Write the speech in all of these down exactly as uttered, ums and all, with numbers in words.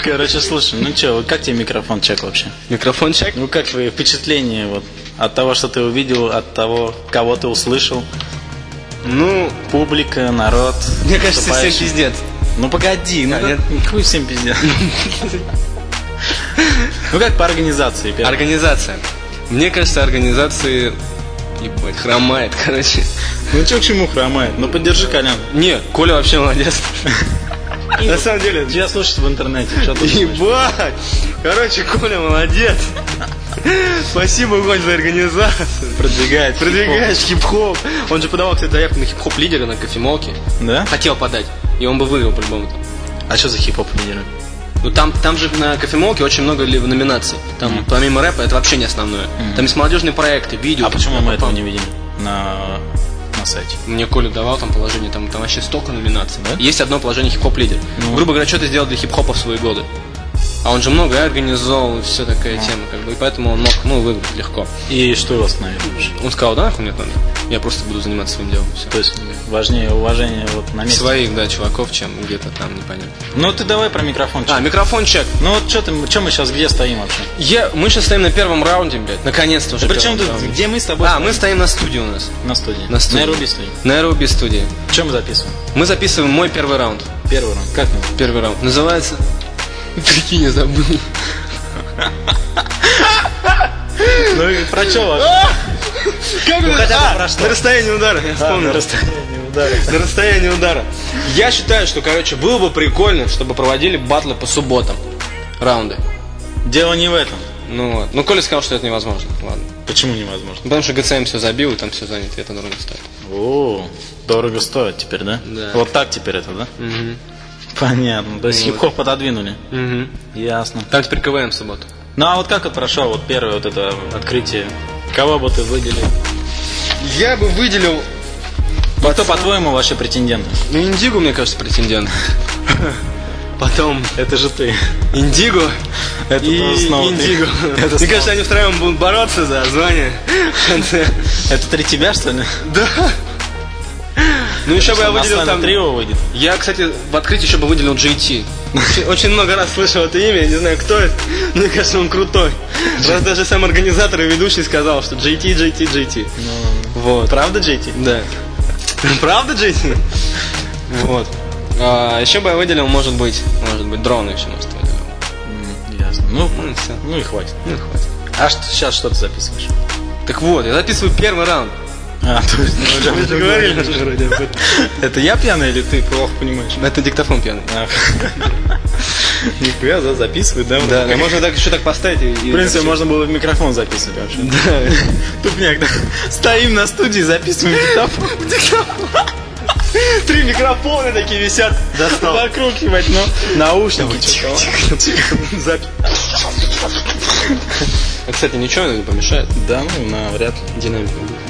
Короче, слушай, ну что, как тебе микрофон чек вообще? Микрофон чек? Ну как твои впечатления вот, от того, что ты увидел, от того, кого ты услышал? Ну, публика, народ. Мне кажется, всем пиздец. Ну погоди, ну а, как, какой всем пиздец? Ну как по организации? Первое. Организация. Мне кажется, организации ебать, хромает, короче. Ну что к чему хромает? Ну поддержи Колян. Не, Коля вообще молодец. На самом деле, я слушаю в интернете. Ебать! Короче, Коля молодец. Спасибо, Коль, за организацию. Продвигает. Продвигаешь хип-хоп. Он же подавал, кстати, заявку на хип-хоп лидера на кофемолке. Да? Хотел подать. И он бы выиграл по-любому. А что за хип-хоп лидеры? Ну там, там же на кофемолке очень много номинаций. Там mm. помимо рэпа это вообще не основное. Mm. Там есть молодежные проекты, видео. А почему мы этого не видим на, на сайте? Мне Коля давал там положение, там, там вообще столько номинаций. Да? Есть одно положение хип-хоп лидер. Mm. Грубо говоря, что ты сделал для хип-хопа в свои годы. А он же много организовал, все такая mm. тема, как бы, и поэтому он мог, ну, выиграть легко. И что его остановило? Он сказал, да, нахуй нет надо. Я просто буду заниматься своим делом. Все. То есть важнее уважение вот на месте. Своих, да, чуваков, чем где-то там, непонятно. Ну ты давай про микрофон чек. А, микрофон чек. Ну вот что ты, что мы сейчас где стоим вообще? Я, мы сейчас стоим на первом раунде, блядь, наконец-то уже. Да причем тут, где мы с тобой? А, стоим? мы стоим на студии у нас. На студии. На студии. На Руби студии. На Руби студии. Что мы записываем? Мы записываем мой первый раунд. Первый раунд. Как называется? Первый раунд. Называется... Прикинь, я забыл. Ну и про что вообще? Как ну, хотя бы а, про что? На расстоянии удара, я вспомнил. На расстоянии удара. На расстоянии удара. Я считаю, что, короче, было бы прикольно, чтобы проводили батлы по субботам. Раунды. Дело не в этом. Ну вот. Ну, Коля сказал, что это невозможно. Ладно. Почему невозможно? Потому что ГЦМ все забил, и там все занято, и это дорого стоит. О, дорого стоит теперь, да? Да. Вот так теперь это, да? Угу. Понятно. То есть вот. хип-хоп пододвинули. Угу. Ясно. Там теперь КВМ в субботу. Ну а вот как вот прошел вот первое вот это открытие? Кого бы ты выделил? Я бы выделил... Ну, кто, по-твоему, вообще претендент? Ну, Индиго, мне кажется, претендент. Потом... Это же ты. Индиго это и Индиго. Это мне кажется, они втроем будут бороться за звание в конце. Это три тебя, что ли? Да. Ну еще бы я выделил там... трио выйдет. Я, кстати, в открытии еще бы выделил джей ти. Очень, очень много раз слышал это имя, я не знаю, кто это. Мне кажется, он крутой. Раз даже сам организатор и ведущий сказал, что джей ти, джей ти, джей ти. Ну, вот. Правда джей ти? Да. Правда джей ти? Вот. А, еще бы я выделил, может быть, может быть, дроны еще, может, выделил. Mm, ясно. Ну, ну, все. Ну и хватит. Ну и хватит. А что, сейчас что ты записываешь? Так вот, я записываю первый раунд. А, то есть, ну, мы же говорили вроде об этом. Это я пьяный или ты плохо понимаешь? Это диктофон пьяный. Нихуя, да, записывать, да? Да, да, можно так еще так поставить. В принципе, можно было в микрофон записывать вообще. Да. Тупняк, да. Стоим на студии, записываем диктофон. Три микрофона такие висят. Достал. Вокруг, ебать, ну. Наушники. Запись. Кстати, ничего не помешает? Да, ну, навряд ли. Динамика.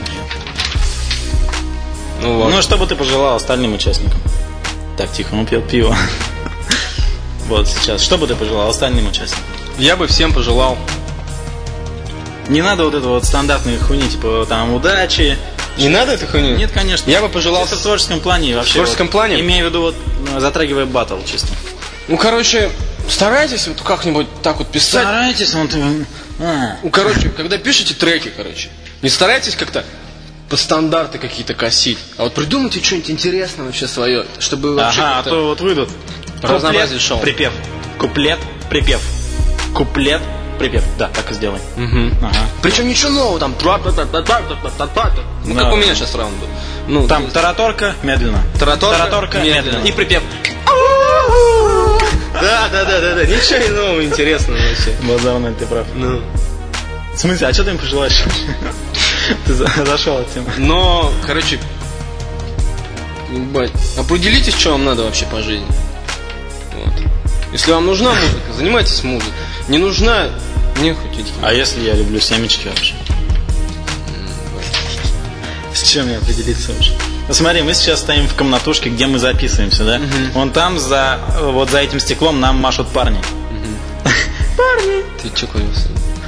Ну, вот. Ну, что бы ты пожелал остальным участникам? Так, тихо, он пьет пиво. Вот сейчас. Что бы ты пожелал остальным участникам? Я бы всем пожелал. Не надо вот это вот стандартные хуйни, типа там удачи. Не надо этой хуйни? Нет, конечно. Я бы пожелал. Это в творческом плане и вообще. В творческом вот, плане? Имею в виду, вот, затрагивая баттл чисто. Ну, короче, старайтесь вот как-нибудь так вот писать. Старайтесь, вот. А. Ну, короче, когда пишете треки, короче, не старайтесь как-то по стандарты какие-то косить, а вот придумайте что-нибудь интересное вообще свое, чтобы вообще. Ага, а то вот выйдут. Разнообразие шоу. Припев. Куплет, припев. Куплет, припев. Да, так и сделай. Угу. Ага. Причем ничего нового, там. Ну, как у меня сейчас раунд был. Ну, там тараторка медленно. Тараторка, тараторка медленно. И припев. Да, да, да, да, да. Ничего не нового интересного вообще. Базарный, ты прав. Ну. В смысле, а что ты им пожелаешь? Ты зашел от темы. Но, короче, ебать, определитесь, что вам надо вообще по жизни. Вот. Если вам нужна музыка, занимайтесь музыкой. Не нужна, не хотите. А если я люблю семечки вообще? С чем мне определиться вообще? Ну, смотри, мы сейчас стоим в комнатушке, где мы записываемся, да? Uh-huh. Вон там, за, вот за этим стеклом нам машут парни. Uh-huh. Парни! Ты че курился?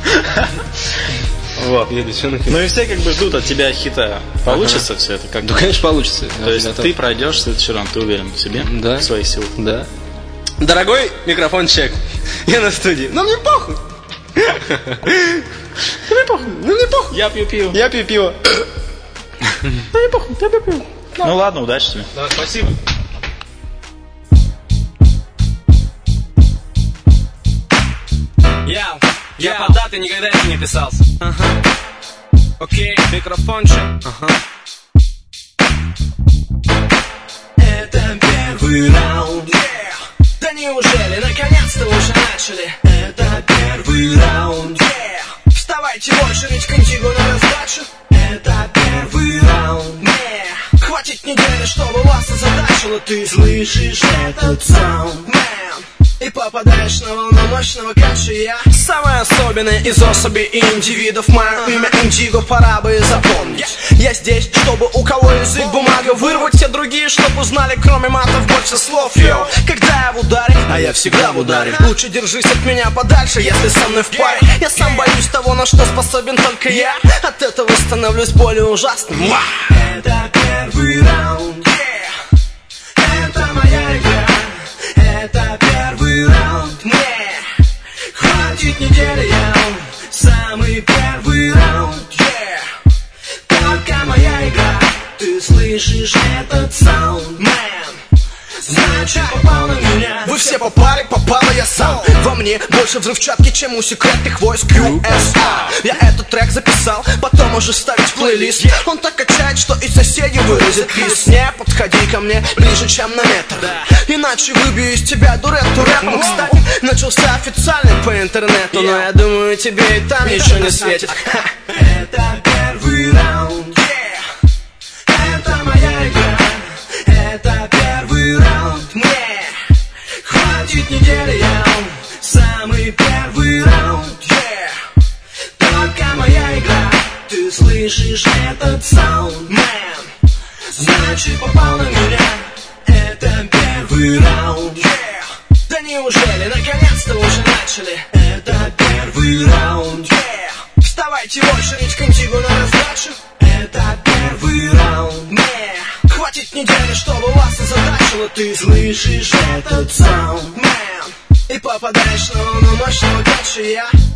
Вот. Ну и все как бы ждут от тебя хита. Получится ага. все это? Как да, конечно, получится. То есть готов. Ты пройдешь следующий раунд, ты уверен в себе? Да. В своих силах? Да. Дорогой микрофон чек. Я на студии. Ну мне похуй. Ну мне похуй. Ну мне похуй. Я пью пиво. Я пью пиво. Ну мне похуй, я пью пиво. Ну ладно, удачи тебе. Да, спасибо. Я, я по даты никогда не писался. Ага. Окей, микрофончик. Ага. Это первый раунд. Yeah. Да неужели наконец-то уже начали? Это первый раунд. Yeah. Вставайте в очередь к Индиго на раздачу. Это первый раунд. Yeah. Хватит недели, чтобы вас озадачило. Ты слышишь этот саунд, man, и попадаешь на волну мощного качая. Самое особенное из особей и индивидов. Мое имя Индиго, пора бы запомнить. Я здесь, чтобы у кого язык бумага вырвать, все другие, чтобы узнали, кроме матов, больше слов. Йо, когда я в ударе, а я всегда в ударе, лучше держись от меня подальше, если со мной в паре. Я сам боюсь того, на что способен только я. От этого становлюсь более ужасным. Это первый раунд. Yeah. Это моя игра. Это первый раунд. Yeah. Хватит недели, я самый первый раунд. Yeah. Только моя игра. Ты слышишь этот саунд, man? Значит, попал на меня. Вы все попали, попала я сам. Во мне больше взрывчатки, чем у секретных войск ю эс ар. Я этот трек записал, потом уже ставить в плейлист. Он так качает, что и соседи вылезет пис. Не подходи ко мне ближе, чем на метр, иначе выбью из тебя дурету рэпом. Кстати, начался официальный по интернету, но я думаю, тебе и там ничего не светит. Это первый раунд. Это моя игра. Это первый раунд. Мне хватит недели, я самый первый раунд. Yeah. Только моя игра. Ты слышишь этот саунд, man? Значит, попал на меня. Это первый раунд. Yeah. Да неужели наконец-то уже начали? Это первый раунд. Yeah. Вставайте в очередь к Индиго на раздачу. Это первый раунд. Yeah. Хватит недели, чтобы вас озадачило. Ты слышишь этот саунд, man, и попадаешь на волну мощного качая.